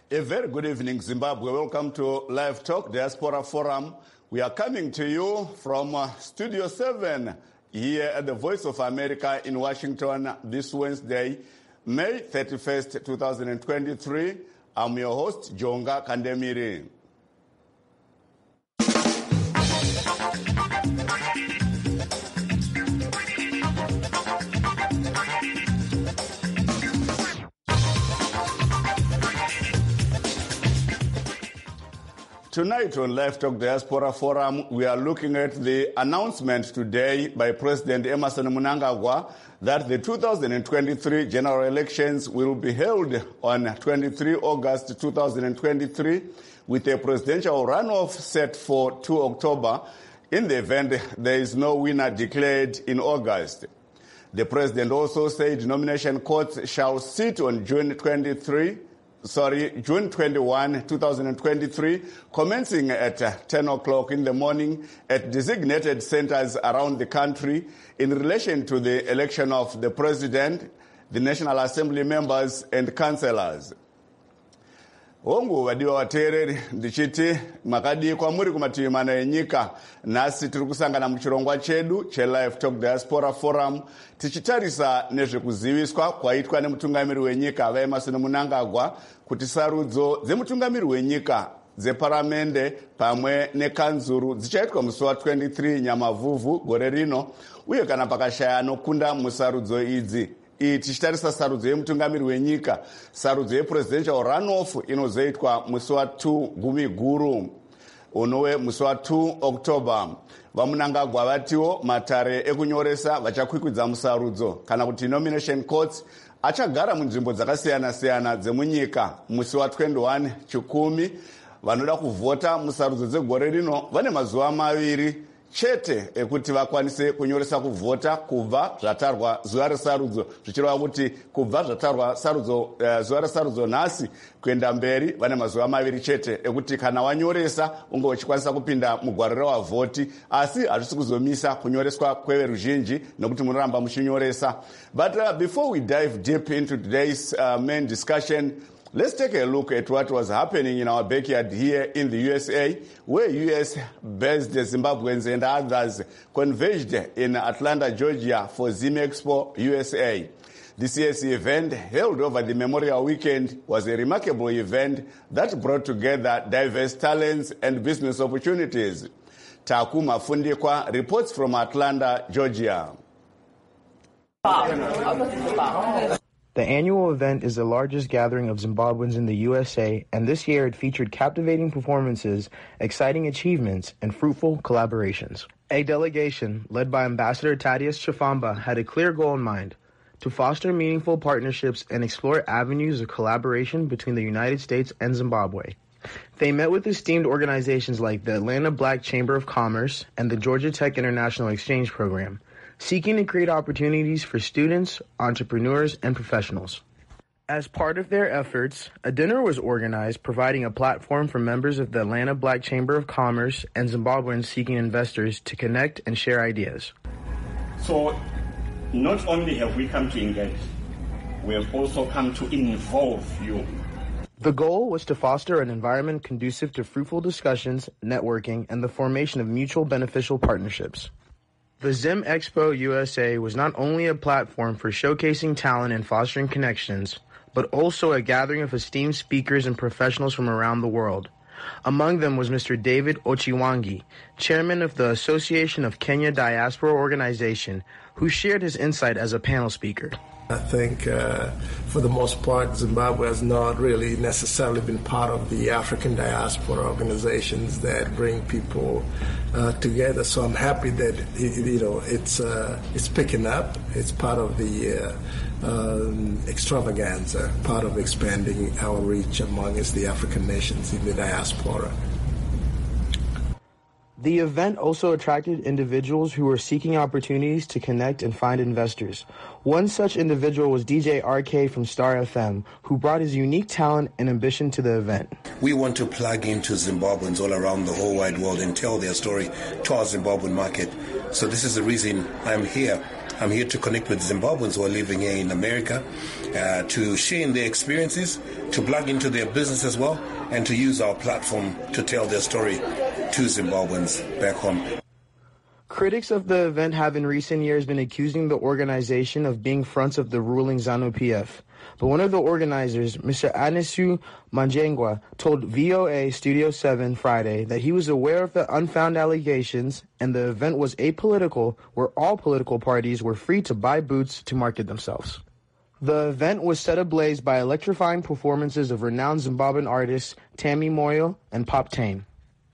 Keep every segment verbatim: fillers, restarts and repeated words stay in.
A very good evening, Zimbabwe. Welcome to Live Talk Diaspora Forum. We are coming to you from uh, Studio seven here at the Voice of America in Washington this Wednesday, May thirty-first, twenty twenty-three. I'm your host, Jonga Kandemiri. Tonight on Live Talk Diaspora Forum, we are looking at the announcement today by President Emmerson Mnangagwa that the two thousand twenty-three general elections will be held on the twenty-third of August twenty twenty-three with a presidential runoff set for the second of October in the event there is no winner declared in August. The president also said nomination courts shall sit on June twenty-third Sorry, June twenty-first, twenty twenty-three, commencing at uh, ten o'clock in the morning at designated centers around the country in relation to the election of the president, the National Assembly members, and councillors. Hongu wadiwa watereri ndichiti makadi kwa muri kumatiwi mana enyika nasi tiri kusangana muchirongwa chedu che Live Talk Diaspora Forum tichitarisa nezvekuziviswa kwaitwa nemutungamiri wenyika vaEmmerson Mnangagwa kuti sarudzo dzemutungamiri wenyika dzeparamende pamwe nekanzuru dzichaitwa musi wa twenty-three Nyamavhuvhu gore rino uye kana pakashaya anokunda musarudzo idzi. Iyi tichitarisa sarudzo yemutungamiri wenyika, sarudzo yepresidential runoff inozoitwa musi wa two gumi guru unove musi wa two October. VaMnangagwa vatiwo matare ekunyoresa vachakwikwidza musarudzo kana kuti nomination courts achagara munzvimbo dzakasiyana siyana dzemunyika musi wa twenty-one Chikumi. Vanoda kuvhota musarudzo dzegore rino vane mazuva maviri chete ekuti vakwanise kunyoresa kuvhota kubva zvatarwa zuva resarudzo, zvichireva kuti kubva zvatarwa sarudzo uh, zuva resarudzo nhasi kuenda mberi vane mazuva maviri chete ekuti kana wanyoresa unge uchikwanisa kupinda mugwaro revavhoti, asi hazvisi kuzomisa kunyoreswa kweveruzhinji nokuti munoramba muchinyoresa. But uh, before we dive deep into today's uh, main discussion, let's take a look at what was happening in our backyard here in the U S A, where U S-based Zimbabweans and others converged in Atlanta, Georgia for ZimExpo U S A. This year's event, held over the Memorial Weekend, was a remarkable event that brought together diverse talents and business opportunities. Takuma Fundikwa reports from Atlanta, Georgia. The annual event is the largest gathering of Zimbabweans in the U S A, and this year it featured captivating performances, exciting achievements, and fruitful collaborations. A delegation, led by Ambassador Thaddeus Chifamba, had a clear goal in mind: to foster meaningful partnerships and explore avenues of collaboration between the United States and Zimbabwe. They met with esteemed organizations like the Atlanta Black Chamber of Commerce and the Georgia Tech International Exchange Program, seeking to create opportunities for students, entrepreneurs, and professionals. As part of their efforts, a dinner was organized providing a platform for members of the Atlanta Black Chamber of Commerce and Zimbabweans seeking investors to connect and share ideas. So, not only have we come to engage, we have also come to involve you. The goal was to foster an environment conducive to fruitful discussions, networking, and the formation of mutual beneficial partnerships. The ZimExpo U S A was not only a platform for showcasing talent and fostering connections, but also a gathering of esteemed speakers and professionals from around the world. Among them was Mister David Ochiwangi, chairman of the Association of Kenya Diaspora Organization, who shared his insight as a panel speaker. I think uh, for the most part, Zimbabwe has not really necessarily been part of the African diaspora organizations that bring people uh, together. So I'm happy that it, you know it's uh, it's picking up. It's part of the uh, um, extravaganza, part of expanding our reach amongst the African nations in the diaspora. The event also attracted individuals who were seeking opportunities to connect and find investors. One such individual was D J R K from Star F M, who brought his unique talent and ambition to the event. We want to plug into Zimbabweans all around the whole wide world and tell their story to our Zimbabwean market. So this is the reason I'm here. I'm here to connect with Zimbabweans who are living here in America, uh, to share in their experiences, to plug into their business as well, and to use our platform to tell their story to Zimbabweans back home. Critics of the event have in recent years been accusing the organization of being fronts of the ruling ZANU-P F. But one of the organizers, Mister Anisu Manjengwa, told V O A Studio seven Friday that he was aware of the unfounded allegations and the event was apolitical, where all political parties were free to buy booths to market themselves. The event was set ablaze by electrifying performances of renowned Zimbabwean artists Tammy Moyo and Pop Tane.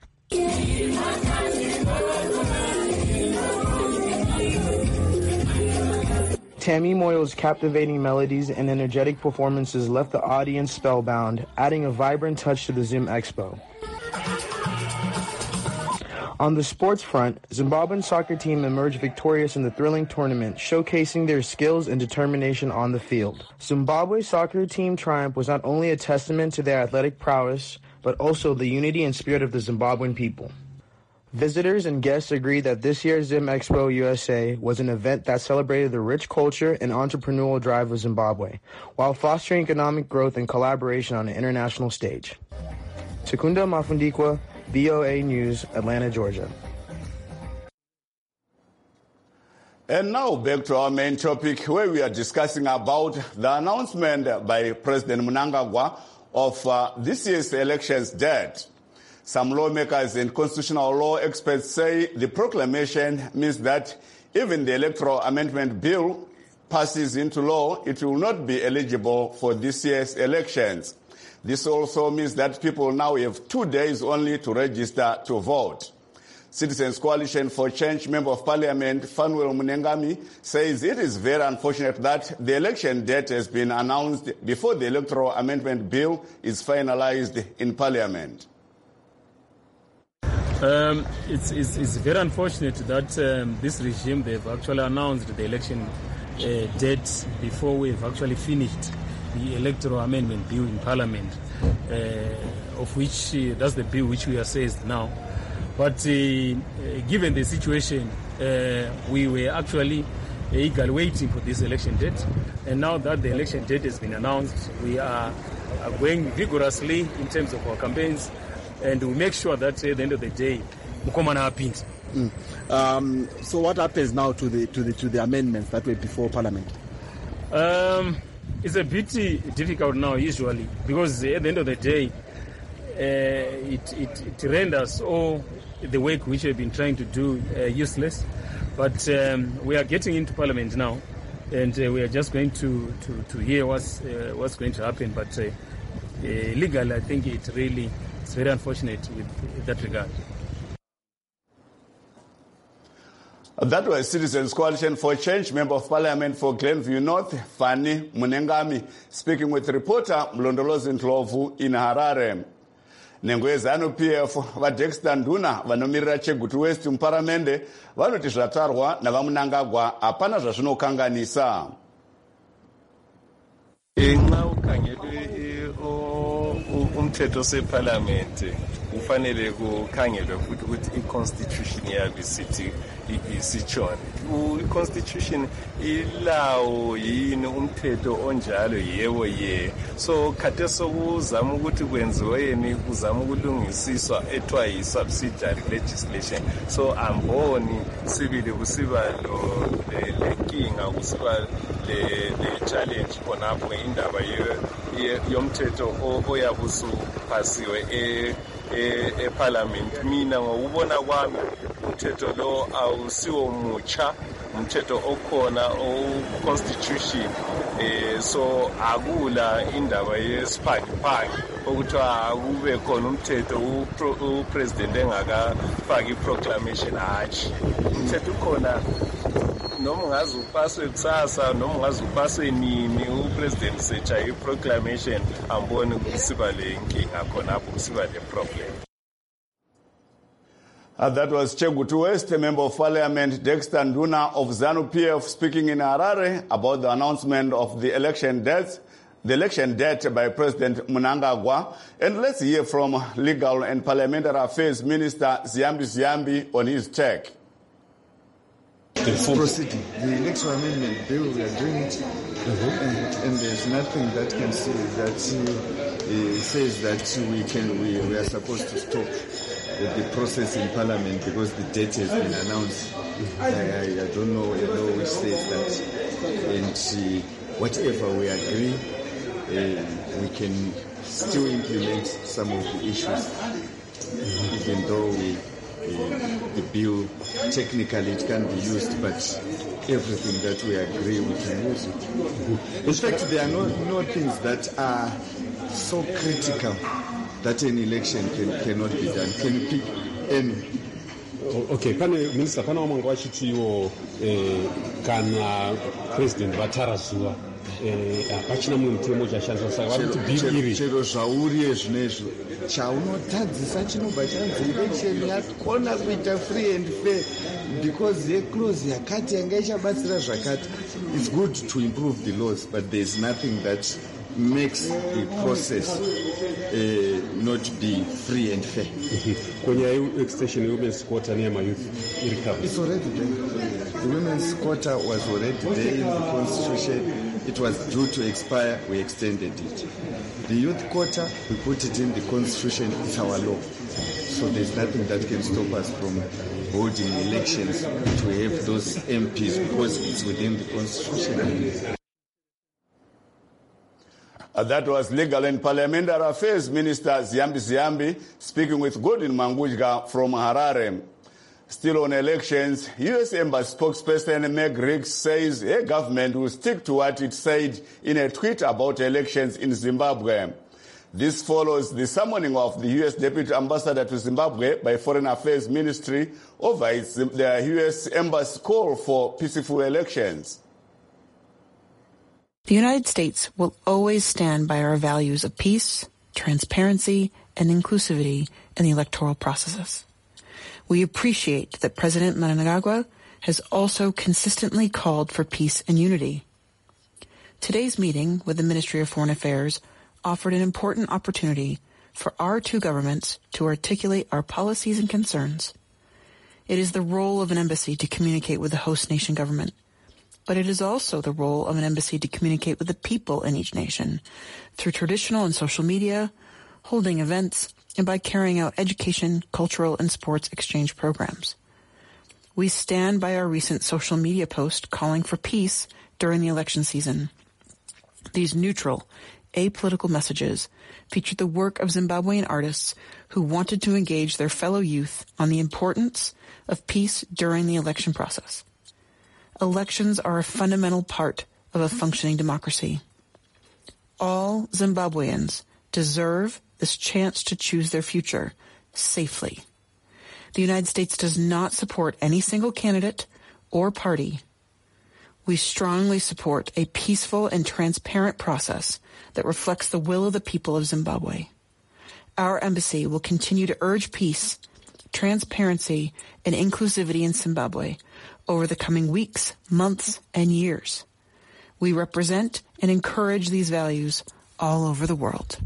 Tammy Moyo's captivating melodies and energetic performances left the audience spellbound, adding a vibrant touch to the Zim Expo. On the sports front, Zimbabwean soccer team emerged victorious in the thrilling tournament, showcasing their skills and determination on the field. Zimbabwe's soccer team triumph was not only a testament to their athletic prowess, but also the unity and spirit of the Zimbabwean people. Visitors and guests agreed that this year's Zim Expo U S A was an event that celebrated the rich culture and entrepreneurial drive of Zimbabwe, while fostering economic growth and collaboration on an international stage. Secunda Mafundikwa, V O A News, Atlanta, Georgia. And now back to our main topic, where we are discussing about the announcement by President Mnangagwa of uh, this year's elections date. Some lawmakers and constitutional law experts say the proclamation means that even the Electoral Amendment Bill passes into law, it will not be eligible for this year's elections. This also means that people now have two days only to register to vote. Citizens Coalition for Change Member of Parliament Fanuel Munengami says it is very unfortunate that the election date has been announced before the Electoral Amendment Bill is finalized in Parliament. Um, it's, it's, it's very unfortunate that um, this regime, they've actually announced the election uh, date before we've actually finished the Electoral Amendment Bill in Parliament, uh, of which uh, that's the bill which we are seized now. But uh, uh, given the situation, uh, we were actually eagerly waiting for this election date. And now that the election date has been announced, we are, are going vigorously in terms of our campaigns. And we make sure that at the end of the day, Mukomana happens. Mm. Um, so what happens now to the to the to the amendments that were before Parliament? Um, it's a bit difficult now, usually, because at the end of the day, uh, it, it it renders all the work which we've been trying to do uh, useless. But um, we are getting into Parliament now, and uh, we are just going to to, to hear what's uh, what's going to happen. But uh, uh, legally, I think it really. It's very unfortunate with that regard. That was Citizens Coalition for Change Member of Parliament for Glenview North, Fanny Munengami, speaking with reporter Mlondolozi Ndlovu in Harare. Nengo yeZANU-P F vaDexter Nduna vanomirira Chegutu West muparamende vanoti zvatarwa navaMunangagwa hapana zvazvinokanganisa. Umthetho seParliament ufanele kukhangelwe futhi ukuthi iConstitution yabe sithi isitshona. iConstitution ilawo yini umthetho onjalo yebo ye. So khathe sokuzama ukuthi kwenziwe yini kuzama ukulungisiswa ethiwa yi-subsidiary legislation. So amboni sibili kusiba lo lenkinga kusiba le challenge khonapho indaba yomthetho oyabusu phasiwe e eParliament. Mina ngokubona kwami umthetho lo awusiwo mutsha, umthetho okhona o-constitution, eh so akula indaba yesiphangiphangi okuthiwa akube khona umthetho upresident engakafaki iproclamation. Hatshi, umthetho ukhona noma ungaze upaswe kusasa noma ungaze upaswe nini, upresident secha iproclamation ambone kusiba le nkinga khonapho kusiba le problem. Uh, that was Chegutu West, a member of Parliament, Dexter Nduna of ZANU-P F, speaking in Harare about the announcement of the election dates, the election date by President Mnangagwa. And let's hear from Legal and Parliamentary Affairs Minister Ziyambi Ziyambi on his take. It's proceeding. The electoral amendment bill, we are doing it, mm-hmm. and, and there's nothing that can say that uh, says that we can we, we are supposed to stop the, the process in Parliament because the date has been announced. I, I, I don't know a law which says that, and uh, whatever we agree, uh, we can still implement some of the issues, mm-hmm. even though we. Uh, the bill, technically it can be used, but everything that we agree we can use it. In fact, there are no, no things that are so critical that an election can, cannot be done. Can you pick any? Okay, pane minister pana umwe wachitiwo kana president vatarazuva hapachina mumwe mutemo chashandiswa saka vari kuti bill iri chero zvauriye zvinezvo chaunotadzisa chinobva chanzi election yakona kuita free and fair because yeclose yakati yanga ichabatsira zvakati. It's good to improve the laws, but there's nothing that makes the process uh, not be free and fair. Kwenye extension of women's quota near my youth, it's already there. The women's quota was already there in the constitution. It was due to expire. We extended it. The youth quota, we put it in the constitution. It's our law. So there's nothing that can stop us from holding elections to have those M Ps because it's within the constitution. Uh, that was Legal and Parliamentary Affairs Minister Ziyambi Ziyambi speaking with Gordon Mangujga from Harare. Still on elections, U S Embassy spokesperson Meg Riggs says her government will stick to what it said in a tweet about elections in Zimbabwe. This follows the summoning of the U S Deputy Ambassador to Zimbabwe by Foreign Affairs Ministry over its, the U S Embassy call for peaceful elections. The United States will always stand by our values of peace, transparency, and inclusivity in the electoral processes. We appreciate that President Mnangagwa has also consistently called for peace and unity. Today's meeting with the Ministry of Foreign Affairs offered an important opportunity for our two governments to articulate our policies and concerns. It is the role of an embassy to communicate with the host nation government, but it is also the role of an embassy to communicate with the people in each nation through traditional and social media, holding events, and by carrying out education, cultural, and sports exchange programs. We stand by our recent social media post calling for peace during the election season. These neutral, apolitical messages featured the work of Zimbabwean artists who wanted to engage their fellow youth on the importance of peace during the election process. Elections are a fundamental part of a functioning democracy. All Zimbabweans deserve this chance to choose their future safely. The United States does not support any single candidate or party. We strongly support a peaceful and transparent process that reflects the will of the people of Zimbabwe. Our embassy will continue to urge peace, transparency, and inclusivity in Zimbabwe over the coming weeks, months, and years. We represent and encourage these values all over the world.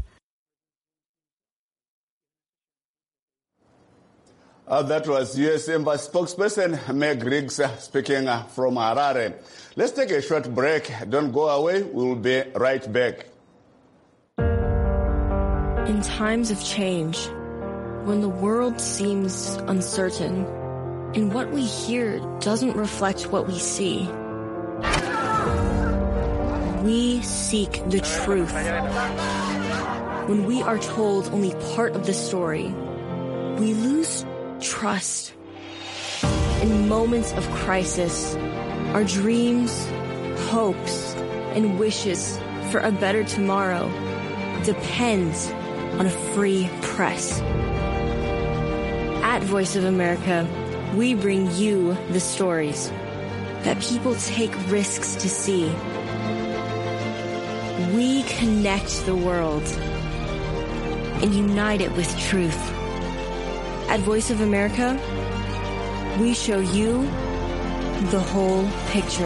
Uh, that was U S Embassy spokesperson Meg Riggs uh, speaking uh, from Harare. Let's take a short break. Don't go away. We'll be right back. In times of change, when the world seems uncertain and what we hear doesn't reflect what we see, we seek the truth. When we are told only part of the story, we lose trust. In moments of crisis, our dreams, hopes, and wishes for a better tomorrow depends on a free press. At Voice of America, we bring you the stories that people take risks to see. We connect the world and unite it with truth. At Voice of America, we show you the whole picture.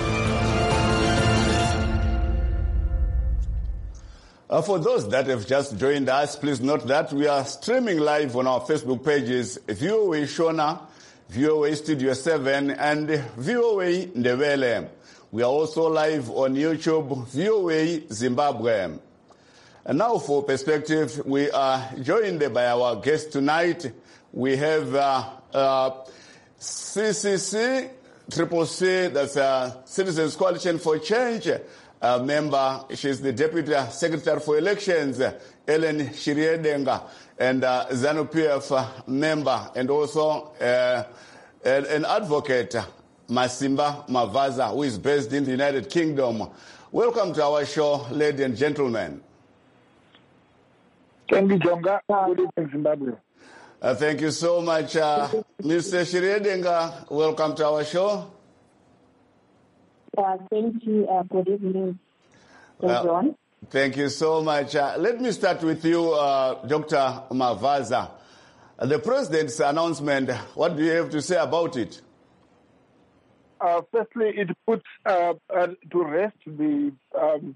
Uh, for those that have just joined us, please note that we are streaming live on our Facebook pages, V O A Shona, V O A Studio seven, and V O A Ndebele. We are also live on YouTube, V O A Zimbabwe. And now for perspective, we are joined by our guest tonight. We have uh, uh, C C C, Triple C, that's uh, Citizens Coalition for Change uh, member. She's the Deputy Secretary for Elections, Ellen Shiriedenga, and uh, ZANU-P F member, and also uh, an, an advocate, Masimba Mavaza, who is based in the United Kingdom. Welcome to our show, ladies and gentlemen. Thank you, Jonga. Good evening, Zimbabwe. Uh, thank you so much, uh, Mister Shiriedenga. Welcome to our show. Uh, thank you. Uh, good evening, everyone. Uh, thank you so much. Uh, let me start with you, uh, Doctor Mavaza. Uh, the president's announcement, what do you have to say about it? Uh, firstly, it puts uh, uh, to rest the, um,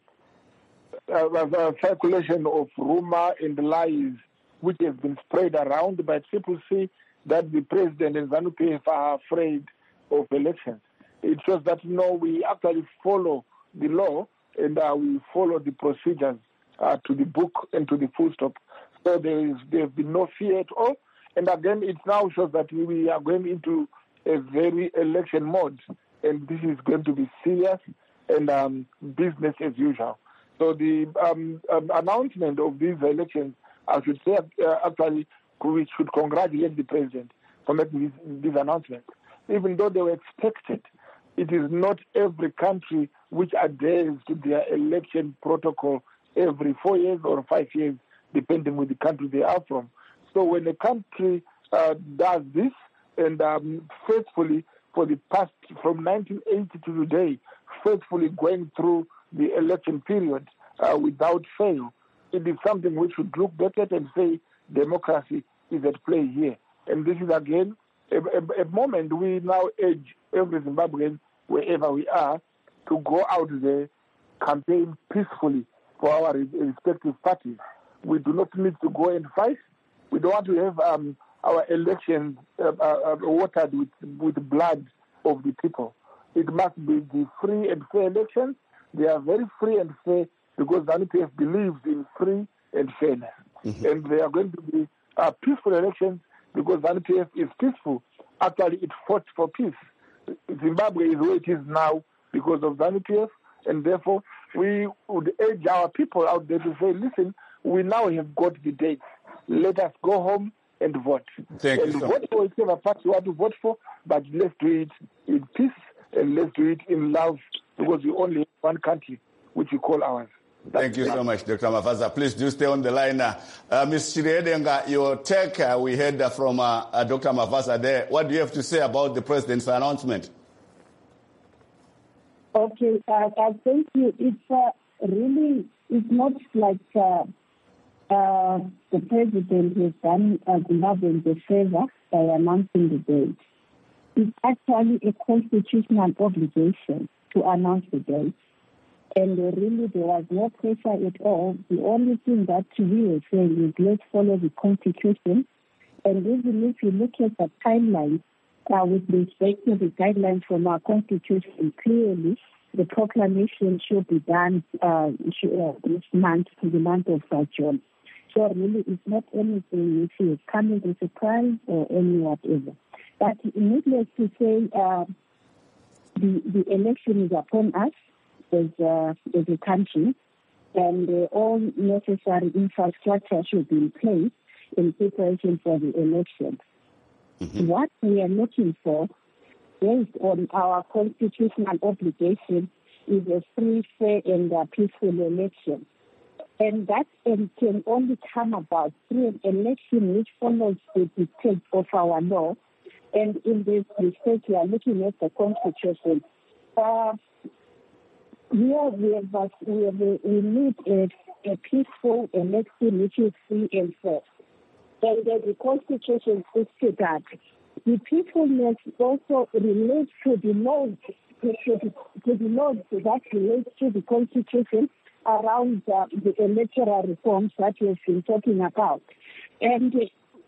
uh, the circulation of rumor and lies which have been spread around by Triple C that the president and ZANU-P F are afraid of elections. It shows that, no, we actually follow the law and uh, we follow the procedures uh, to the book and to the full stop. So there is there has been no fear at all. And again, it now shows that we are going into a very election mode, and this is going to be serious and um, business as usual. So the um, um, announcement of these elections, I should say, uh, actually, we should congratulate the president for making this, this announcement. Even though they were expected, it is not every country which adheres to their election protocol every four years or five years, depending on the country they are from. So when a country uh, does this, and um, faithfully for the past, from nineteen eighty to today, faithfully going through the election period uh, without fail, it is something we should look back at and say democracy is at play here. And this is, again, a, a, a moment we now urge every Zimbabwean, wherever we are, to go out there, campaign peacefully for our respective parties. We do not need to go and fight. We don't want to have um, our elections uh, uh, watered with, with blood of the people. It must be the free and fair elections. They are very free and fair because ZANU-P F believes in free and fairness. Mm-hmm. And they are going to be uh, peaceful elections because ZANU-P F is peaceful. Actually, it fought for peace. Zimbabwe is where it is now because of ZANU-P F, and therefore we would urge our people out there to say, listen, we now have got the dates. Let us go home and vote. Thank and you so vote for whichever party you want to vote for, but let's do it in peace and let's do it in love because we only have one country, which we call ours. That's Thank you so much, Doctor Mavaza. Please do stay on the line. Uh, uh, Miz Shiriedenga, your take, uh, we heard uh, from uh, uh, Doctor Mavaza there. What do you have to say about the president's announcement? Okay, uh, uh, thank you. It's uh, really, it's not like uh, uh, the president has done uh, Zimbabweans a favor by announcing the date. It's actually a constitutional obligation to announce the date. And uh, really, there was no pressure at all. The only thing that we were saying is let's follow the Constitution. And even if you look at the timeline, uh, with respect to the guidelines from our Constitution, clearly the proclamation should be done uh, this month, in the month of uh, June. So really, it's not anything which is coming as a surprise or any whatever. But needless to say, uh, the, the election is upon us as, uh, as a country, and uh, all necessary infrastructure should be in place in preparation for the election. Mm-hmm. What we are looking for, based on our constitutional obligation, is a free, fair, and uh, peaceful election. And that can only come about through an election which follows the dictates of our law. And in this respect, we are looking at the Constitution. Uh, here we, have, we, have, we need a, a peaceful election which is free and fair. And uh, the Constitution says that the peacefulness also relates to the laws, to the, to the laws that relate to the Constitution around uh, the electoral reforms that we've been talking about. And uh,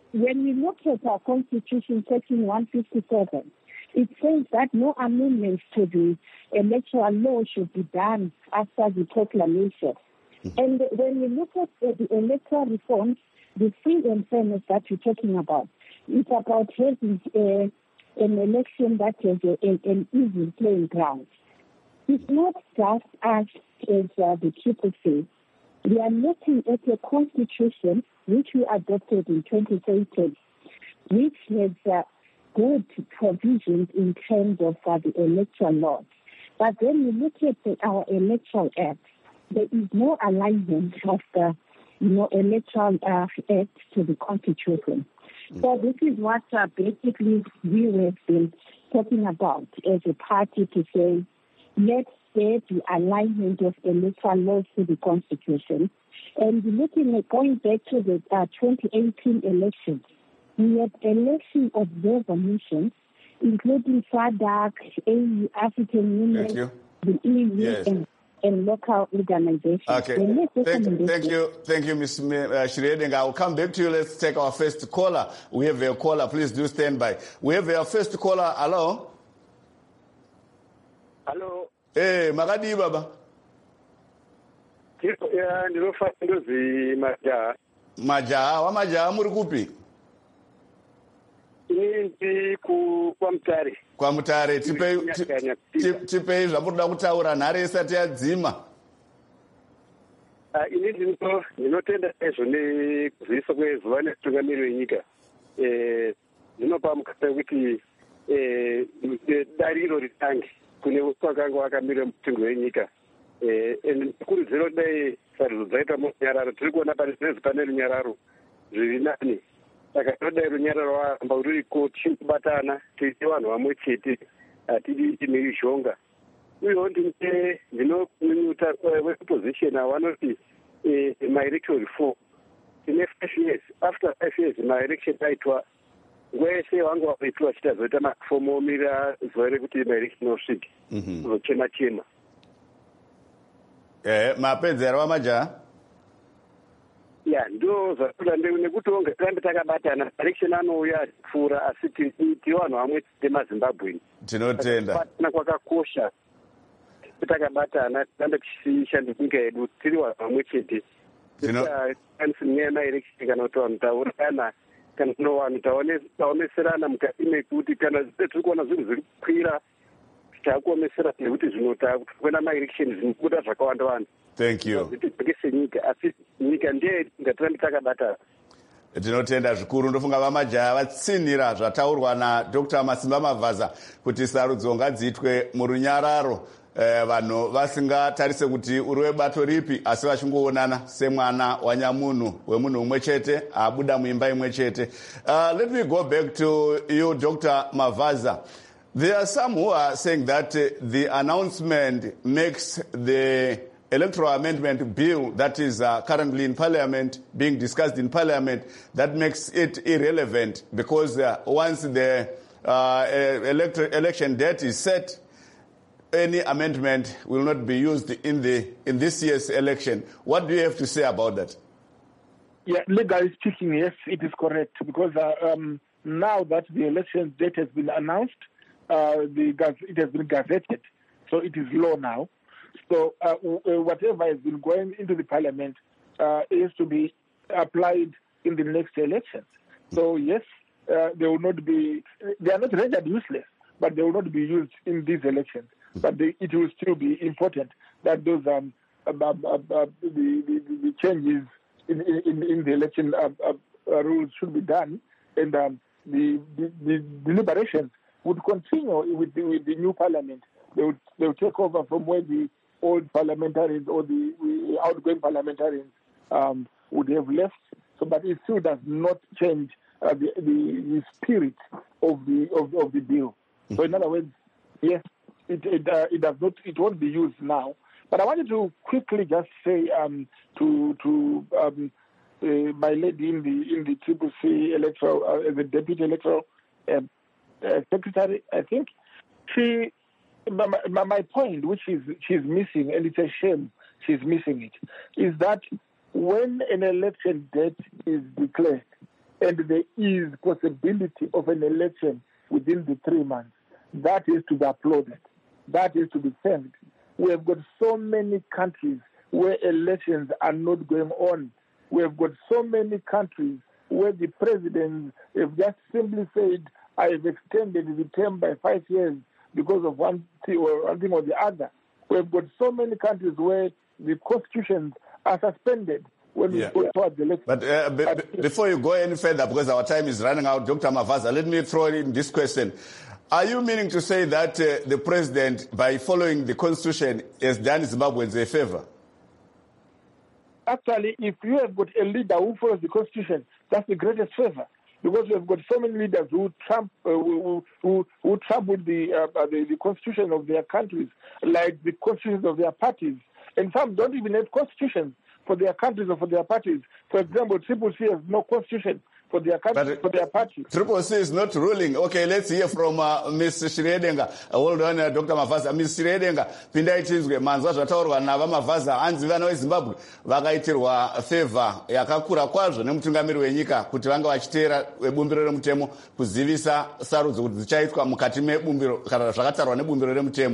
when we look at our Constitution, Section one fifty-seven, it says that no amendments to the electoral law should be done after the proclamation. Mm-hmm. And when we look at uh, the electoral reforms, the free and fairness that you're talking about, it's about having uh, an election that has a, a, an easy playing ground. It's not just us as uh, the Triple C. We are looking at a constitution which we adopted in twenty thirteen, which has uh, good provisions in terms of uh, the electoral laws. But when we look at the, our electoral act, there is no alignment of the you know, electoral uh, act to the constitution. Mm. So this is what uh, basically we have been talking about as a party to say, let's say the alignment of electoral laws to the constitution. And looking at going back to the uh, twenty eighteen elections, we had election observer missions, including SADC, A U, African Union, the E U, yes. and and local organizations. Okay. Thank, thank you, thank you, Miz Schreding. I will come back to you. Let's take our first caller. We have a caller. Please do stand by. We have our first caller. Hello. Hello. Hey, Magadi Baba. Yeah, ndinofa ndozi majaha. Majaha, wa majaha muri kupi? Inindi ku kwa Mutare. Kwa Mutare, tipei tipei zvamunoda kutaura nhare isati yadzima. Ah, inindi ndino ndinotenda izvo nekuziviswa kwezuva netungamiri wenyika. Eh, ndinopa mukana wekuti eh dariro ritange kune vakanga vakamirira mutungu wenyika. Eh, kurudziro dai sarudzo dzaita munyararo tiri kuona parizezi pane runyararo zviri nani. Saka todai runyararo rwahamba ruriko tichibatana tiite vanhu vamwe chete hatidi mhirizhonga. Uyewo ndine ndinokunyuta weopposition vanoti my-electoral reform tine five years after five years my-election aitwa nguva yese vangu vaitwa vachita zoita mafomu omirira zuva rekuti my-election osvike zochema chema. Eh, mapedzero wamajaha? Ya, ndo zvakuda nekuti onge tirambe takabatana election anouya achipfuura asi tiri vanhu vamwe temazimbabweni. Tinotenda. Kubatana kwakakosha. Takabatana tirambe tichishandisa nyika yedu tiri vanhu vamwe chete. Tinokwanisa nyaya yemaelection kana kuti vanhu taurana kana kuno vanhu taoneserana mukati mekuti kana tiri kuona zvinhu zviri kukwira takuomesera nekuti zvinota kuona ma-election zvinobuda zvakawanda vanhu. Thank you. Senyika asi nyika ndiye ngatirambe takabatana. Tinotenda zvikuru. Ndofunga vamajaha vatsinira zvataurwa naDr Masimba Mavhaza kuti sarudzo ngadziitwe murunyararo, eh, vanhu vasingatarise kuti uri webato ripi asi vachingoonana semwana wanyamunhu wemunhu umwe chete abuda muimba imwe chete. Uh, let me go back to you, Doctor Mavhaza. There are some who are saying that uh, the announcement makes the electoral amendment bill that is uh, currently in Parliament, being discussed in Parliament, that makes it irrelevant because uh, once the uh, elect election date is set, any amendment will not be used in the in this year's election. What do you have to say about that? Yeah, legally speaking, yes, it is correct because uh, um, now that the election date has been announced, uh, the it has been gazetted, so it is law now. So uh, whatever has been going into the parliament uh, is to be applied in the next elections. So yes, uh, they will not be, they are not rendered useless, but they will not be used in these elections. But they, it will still be important that those um, uh, uh, uh, the, the, the changes in, in, in the election uh, uh, rules should be done, and um, the, the, the deliberations would continue with the, with the new parliament. They would, they would take over from where the old parliamentarians or the, the outgoing parliamentarians um, would have left. So, but it still does not change uh, the, the the spirit of the of, of the bill. Mm-hmm. So, in other words, yes, it it, uh, it does not, it won't be used now. But I wanted to quickly just say um, to to um, uh, my lady in the in the Triple C electoral uh, as a deputy electoral uh, uh, secretary, I think she. My, my, my point, which is she's missing, and it's a shame she's missing it, is that when an election date is declared, and there is possibility of an election within the three months, that is to be applauded. That is to be thanked. We have got so many countries where elections are not going on. We have got so many countries where the presidents have just simply said, I have extended the term by five years because of one thing or one thing or the other. We have got so many countries where the constitutions are suspended when Yeah. we go towards the election. But uh, b- b- before you go any further, because our time is running out, Doctor Mavaza, let me throw in this question. Are you meaning to say that uh, the president, by following the constitution, has done Zimbabweans a favor? Actually, if you have got a leader who follows the constitution, that's the greatest favor. Because we have got so many leaders who trump, uh, who, who, who trample the, uh, the the constitution of their countries, like the constitutions of their parties. And some don't even have constitutions for their countries or for their parties. For example, Triple C has no constitution for their country, for their party. Triple C is not ruling. Okay, let's hear from uh, Miz Shiriedenga. Uh, hold on, uh, Doctor Mavaza. Miz Shiriedenga, pindai chinzwe, manzwa zvataurwa nava Mavaza, hanzi vana veZimbabwe vakaitirwa favor yakakura kwazvo nemutungamiri wenyika kuti vanga vachiteera bumbiro remutemo kuzivisa sarudzo kuti dzichaitwa mukati mebumbiro kana zvakatarwa nebumbiro remutemo.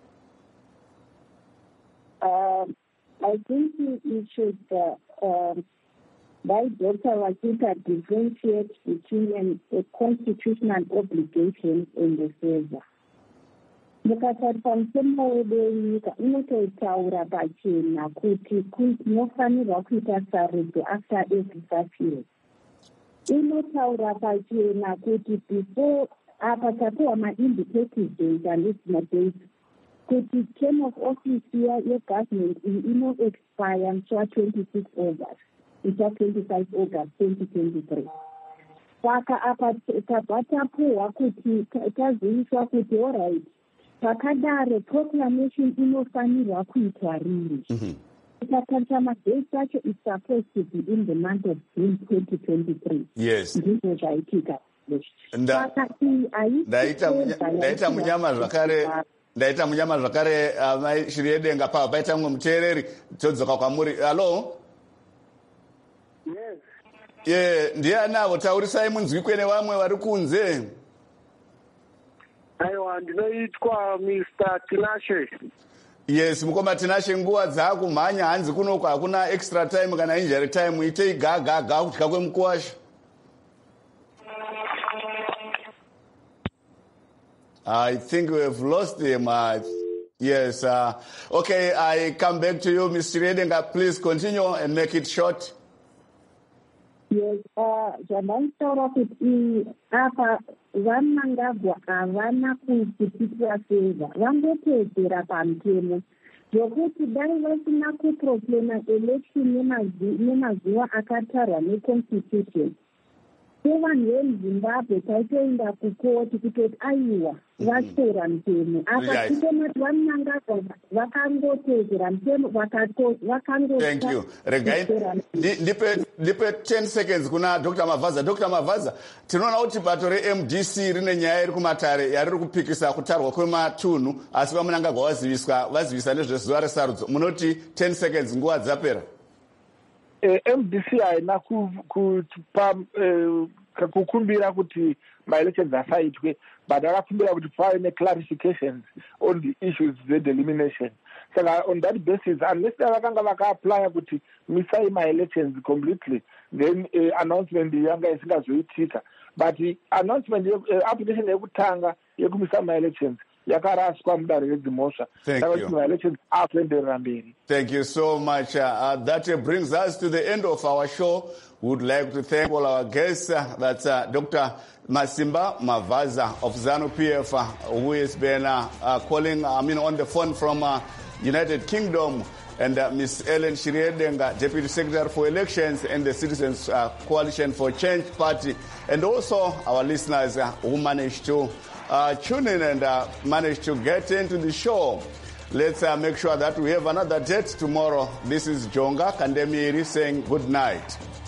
Uh, I think you should uh, uh, by Doctor Wakita differentiate between a constitutional obligation and a favor. Mukatarisa mutemo wedu wenyika unototaura pachena kuti kunofanirwa kuita sarudzo after every five years. Inotaura pachena kuti before apa tapiwa ma-indicative days and its days kuti term of office yegovernment ino-expire mswa twenty-six August. It's twenty-five August twenty twenty-three. Saka apa tabva tapuhwa kuti taziviswa kuti alright, pakadaro proclamation inofanirwa kuitwa riri. Tikatarisa madate acho is supposed to be in the month of June twenty twenty-three. Yes. Ndizvo zvaitika. Ndaita munyama zvakare ndaita munyama zvakare mai Shiriedenga pa paita mumwe muteereri todzoka kwamuri. Hello? Yes. Ye, ndiani avo taurisai munzwi kwene vamwe vari kunze. Aiwa, ndinoitwa Mister Tinashe. Yes, mukoma Tinashe, nguva dzakumhanya hanzi kunoko hakuna extra time kana injury time, itei gaga gaga kutya kwemukuwasha. I think we have lost him. Uh, yes. Uh, okay, I come back to you, Mister Shiriedenga. Please continue and make it short. Yes, uh, zvandanotaura kuti apa vaMnangagwa havana kuitira favor, vangotedzera pamutemo zvokuti dai vasina kuproclama election nemazuva akatarwa neconstitution, sevanhu vemuZimbabwe taitoenda kukoti kutoti aiwa vatora mutemo. Apa titomati vaMnangagwa vakangotedzera mutemo vakangotedzera. Thank you. Regai, ndipe ten seconds kuna Doctor Mavaza. Doctor Mavaza, tinoona kuti bato re-M D C rine nyaya iri kumatare yariri kupikisa kutarwa kwematunhu asi vaMnangagwa vaziviswa vazivisa nezvezuva resarudzo. Munoti ten seconds, nguva dzapera. M D C haina kupa kukumbira kuti ma-elections asaitwe, but akakumbira kuti pave ne-clarifications on the issues ze-delimitation. Saka on that basis, unless vakanga vaka-applya kuti misai ma-elections completely, then uh, announcement yanga isingazoitika. But the announcement, uh, application yekutanga yekumisa ma-elections yakaraswa mudare redzimhosva. Thank you. Thank you so much. Uh, uh, that uh, brings us to the end of our show. We would like to thank all our guests. Uh, that's uh, Doctor Masimba Mavaza of ZANU-P F, uh, who has been uh, uh, calling, I mean, on the phone from uh, United Kingdom, and uh, Miz Ellen Shiriedenga, Deputy Secretary for Elections and the Citizens uh, Coalition for Change Party, and also our listeners uh, who managed to uh, tune in and uh, managed to get into the show. Let's uh, make sure that we have another date tomorrow. This is Jonga Kandemiri saying good night.